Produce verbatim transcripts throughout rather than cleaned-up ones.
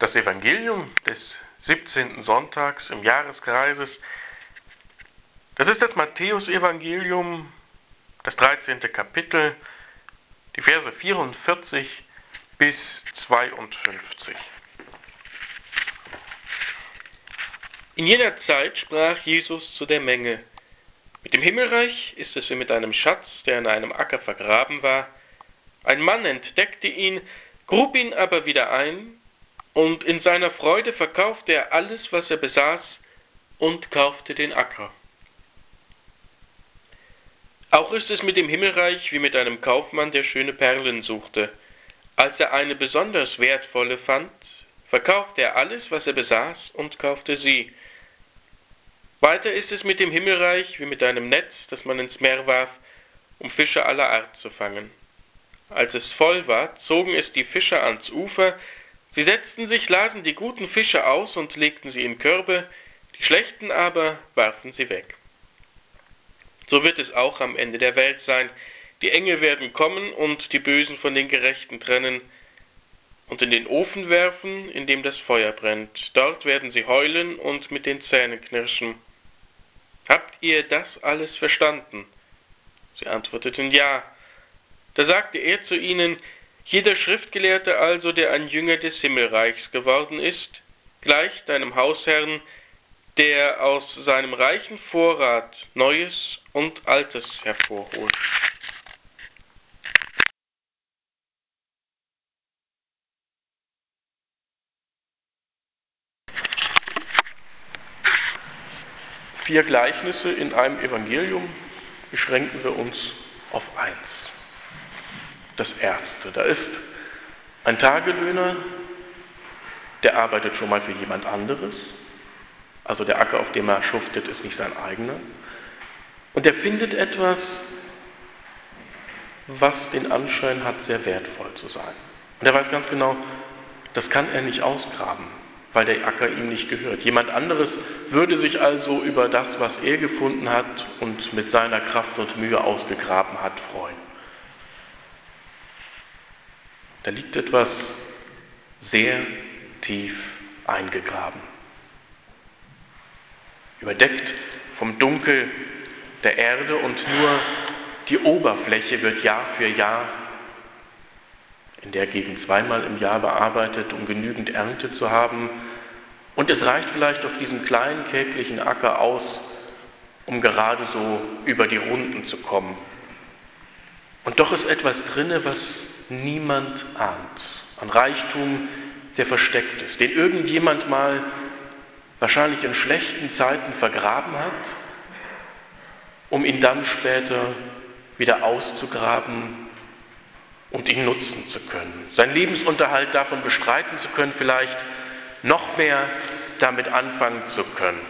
Das Evangelium des siebzehnten Sonntags im Jahreskreises, das ist das Matthäusevangelium, das dreizehnte Kapitel, die Verse vierundvierzig bis zweiundfünfzig. In jener Zeit sprach Jesus zu der Menge: Mit dem Himmelreich ist es wie mit einem Schatz, der in einem Acker vergraben war. Ein Mann entdeckte ihn, grub ihn aber wieder ein, und in seiner Freude verkaufte er alles, was er besaß, und kaufte den Acker. Auch ist es mit dem Himmelreich wie mit einem Kaufmann, der schöne Perlen suchte. Als er eine besonders wertvolle fand, verkaufte er alles, was er besaß, und kaufte sie. Weiter ist es mit dem Himmelreich wie mit einem Netz, das man ins Meer warf, um Fische aller Art zu fangen. Als es voll war, zogen es die Fischer ans Ufer, sie setzten sich, lasen die guten Fische aus und legten sie in Körbe, die schlechten aber warfen sie weg. So wird es auch am Ende der Welt sein. Die Engel werden kommen und die Bösen von den Gerechten trennen und in den Ofen werfen, in dem das Feuer brennt. Dort werden sie heulen und mit den Zähnen knirschen. Habt ihr das alles verstanden? Sie antworteten ja. Da sagte er zu ihnen: Jeder Schriftgelehrte also, der ein Jünger des Himmelreichs geworden ist, gleicht einem Hausherrn, der aus seinem reichen Vorrat Neues und Altes hervorholt. Vier Gleichnisse in einem Evangelium, beschränken wir uns auf eins. Das erste, da ist ein Tagelöhner, der arbeitet schon mal für jemand anderes. Also der Acker, auf dem er schuftet, ist nicht sein eigener. Und er findet etwas, was den Anschein hat, sehr wertvoll zu sein. Und er weiß ganz genau, das kann er nicht ausgraben, weil der Acker ihm nicht gehört. Jemand anderes würde sich also über das, was er gefunden hat und mit seiner Kraft und Mühe ausgegraben hat, freuen. Da liegt etwas sehr tief eingegraben. Überdeckt vom Dunkel der Erde, und nur die Oberfläche wird Jahr für Jahr in der Gegend zweimal im Jahr bearbeitet, um genügend Ernte zu haben. Und es reicht vielleicht auf diesen kleinen kläglichen Acker aus, um gerade so über die Runden zu kommen. Und doch ist etwas drinne, was niemand ahnt. Ein Reichtum, der versteckt ist, den irgendjemand mal wahrscheinlich in schlechten Zeiten vergraben hat, um ihn dann später wieder auszugraben und ihn nutzen zu können. Seinen Lebensunterhalt davon bestreiten zu können, vielleicht noch mehr damit anfangen zu können.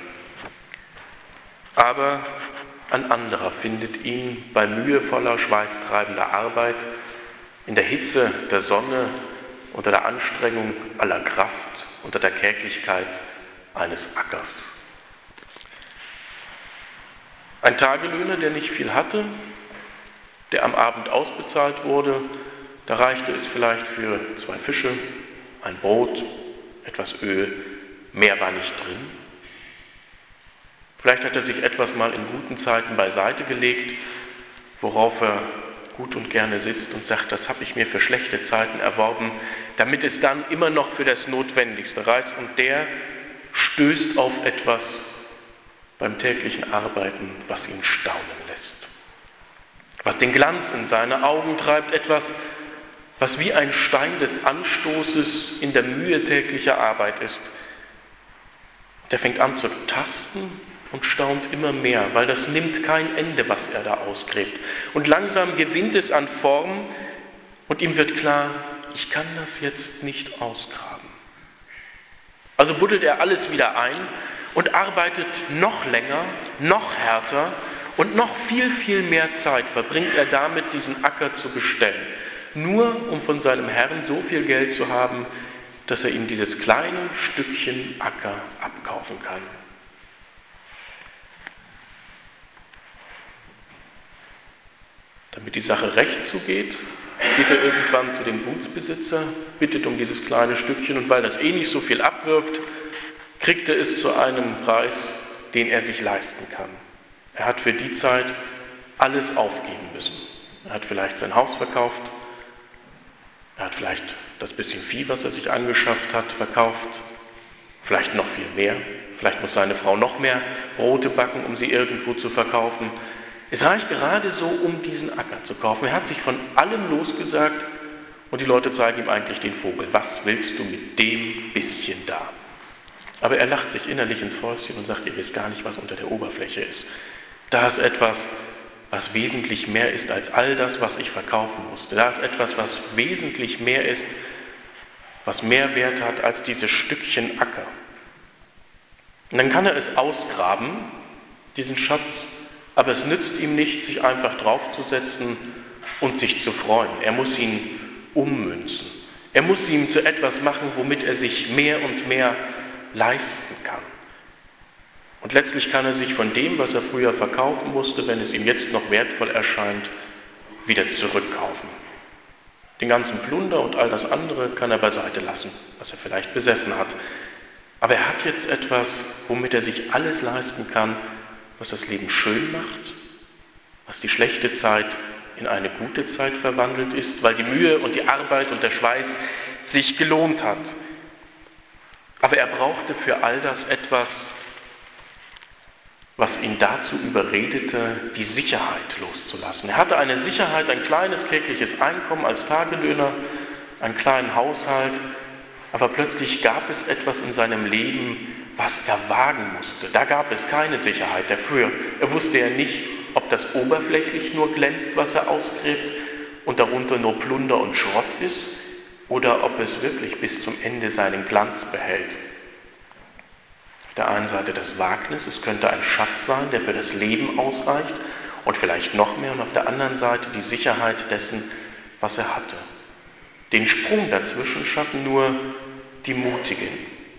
Aber ein anderer findet ihn bei mühevoller, schweißtreibender Arbeit, in der Hitze der Sonne, unter der Anstrengung aller Kraft, unter der Kärglichkeit eines Ackers. Ein Tagelöhner, der nicht viel hatte, der am Abend ausbezahlt wurde, da reichte es vielleicht für zwei Fische, ein Brot, etwas Öl, mehr war nicht drin. Vielleicht hat er sich etwas mal in guten Zeiten beiseite gelegt, worauf er gut und gerne sitzt und sagt, das habe ich mir für schlechte Zeiten erworben, damit es dann immer noch für das Notwendigste reicht. Und der stößt auf etwas beim täglichen Arbeiten, was ihn staunen lässt. Was den Glanz in seine Augen treibt, etwas, was wie ein Stein des Anstoßes in der Mühe täglicher Arbeit ist. Der fängt an zu tasten und staunt immer mehr, weil das nimmt kein Ende, was er da ausgräbt. Und langsam gewinnt es an Form und ihm wird klar, ich kann das jetzt nicht ausgraben. Also buddelt er alles wieder ein und arbeitet noch länger, noch härter und noch viel, viel mehr Zeit verbringt er damit, diesen Acker zu bestellen. Nur um von seinem Herrn so viel Geld zu haben, dass er ihm dieses kleine Stückchen Acker abkaufen kann. Damit die Sache recht zugeht, geht er irgendwann zu dem Gutsbesitzer, bittet um dieses kleine Stückchen und weil das eh nicht so viel abwirft, kriegt er es zu einem Preis, den er sich leisten kann. Er hat für die Zeit alles aufgeben müssen. Er hat vielleicht sein Haus verkauft, er hat vielleicht das bisschen Vieh, was er sich angeschafft hat, verkauft, vielleicht noch viel mehr. Vielleicht muss seine Frau noch mehr Brote backen, um sie irgendwo zu verkaufen. Es reicht gerade so, um diesen Acker zu kaufen. Er hat sich von allem losgesagt und die Leute zeigen ihm eigentlich den Vogel. Was willst du mit dem bisschen da? Aber er lacht sich innerlich ins Fäustchen und sagt, ihr wisst gar nicht, was unter der Oberfläche ist. Da ist etwas, was wesentlich mehr ist als all das, was ich verkaufen musste. Da ist etwas, was wesentlich mehr ist, was mehr Wert hat als dieses Stückchen Acker. Und dann kann er es ausgraben, diesen Schatz, aber es nützt ihm nicht, sich einfach draufzusetzen und sich zu freuen. Er muss ihn ummünzen. Er muss ihn zu etwas machen, womit er sich mehr und mehr leisten kann. Und letztlich kann er sich von dem, was er früher verkaufen musste, wenn es ihm jetzt noch wertvoll erscheint, wieder zurückkaufen. Den ganzen Plunder und all das andere kann er beiseite lassen, was er vielleicht besessen hat. Aber er hat jetzt etwas, womit er sich alles leisten kann, was das Leben schön macht, was die schlechte Zeit in eine gute Zeit verwandelt ist, weil die Mühe und die Arbeit und der Schweiß sich gelohnt hat. Aber er brauchte für all das etwas, was ihn dazu überredete, die Sicherheit loszulassen. Er hatte eine Sicherheit, ein kleines tägliches Einkommen als Tagelöhner, einen kleinen Haushalt, aber plötzlich gab es etwas in seinem Leben, was er wagen musste. Da gab es keine Sicherheit dafür. Er wusste ja nicht, ob das oberflächlich nur glänzt, was er ausgräbt und darunter nur Plunder und Schrott ist, oder ob es wirklich bis zum Ende seinen Glanz behält. Auf der einen Seite das Wagnis, es könnte ein Schatz sein, der für das Leben ausreicht und vielleicht noch mehr, und auf der anderen Seite die Sicherheit dessen, was er hatte. Den Sprung dazwischen schaffen nur die Mutigen.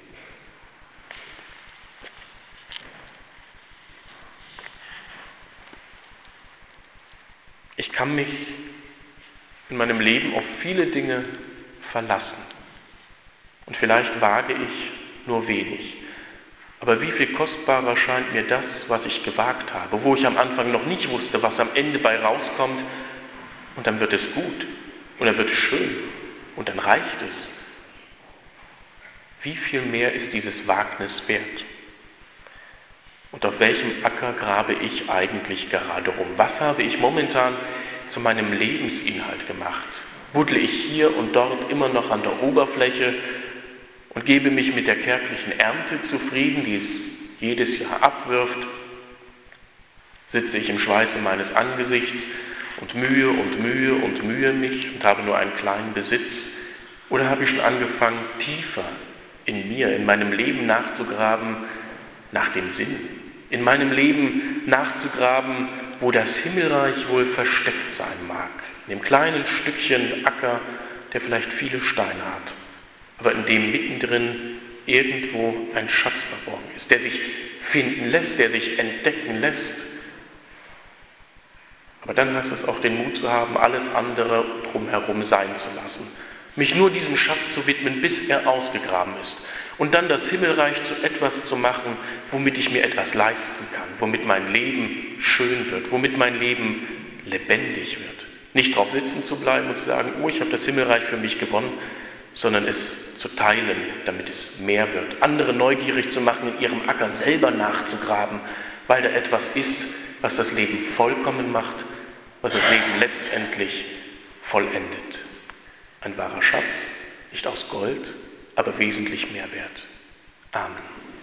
Ich kann mich in meinem Leben auf viele Dinge verlassen. Und vielleicht wage ich nur wenig. Aber wie viel kostbarer scheint mir das, was ich gewagt habe, wo ich am Anfang noch nicht wusste, was am Ende bei rauskommt. Und dann wird es gut und dann wird es schön und dann reicht es. Wie viel mehr ist dieses Wagnis wert? Und auf welchem Acker grabe ich eigentlich gerade rum? Was habe ich momentan zu meinem Lebensinhalt gemacht? Buddle ich hier und dort immer noch an der Oberfläche und gebe mich mit der kärglichen Ernte zufrieden, die es jedes Jahr abwirft? Sitze ich im Schweiße meines Angesichts und mühe und mühe und mühe mich und habe nur einen kleinen Besitz? Oder habe ich schon angefangen, tiefer in mir, in meinem Leben nachzugraben nach dem Sinn? In meinem Leben nachzugraben, wo das Himmelreich wohl versteckt sein mag. In dem kleinen Stückchen Acker, der vielleicht viele Steine hat, aber in dem mittendrin irgendwo ein Schatz verborgen ist, der sich finden lässt, der sich entdecken lässt. Aber dann heißt es auch, den Mut zu haben, alles andere drumherum sein zu lassen. Mich nur diesem Schatz zu widmen, bis er ausgegraben ist. Und dann das Himmelreich zu etwas zu machen, womit ich mir etwas leisten kann, womit mein Leben schön wird, womit mein Leben lebendig wird. Nicht drauf sitzen zu bleiben und zu sagen, oh, ich habe das Himmelreich für mich gewonnen, sondern es zu teilen, damit es mehr wird. Andere neugierig zu machen, in ihrem Acker selber nachzugraben, weil da etwas ist, was das Leben vollkommen macht, was das Leben letztendlich vollendet. Ein wahrer Schatz, nicht aus Gold, aber wesentlich mehr wert. Amen.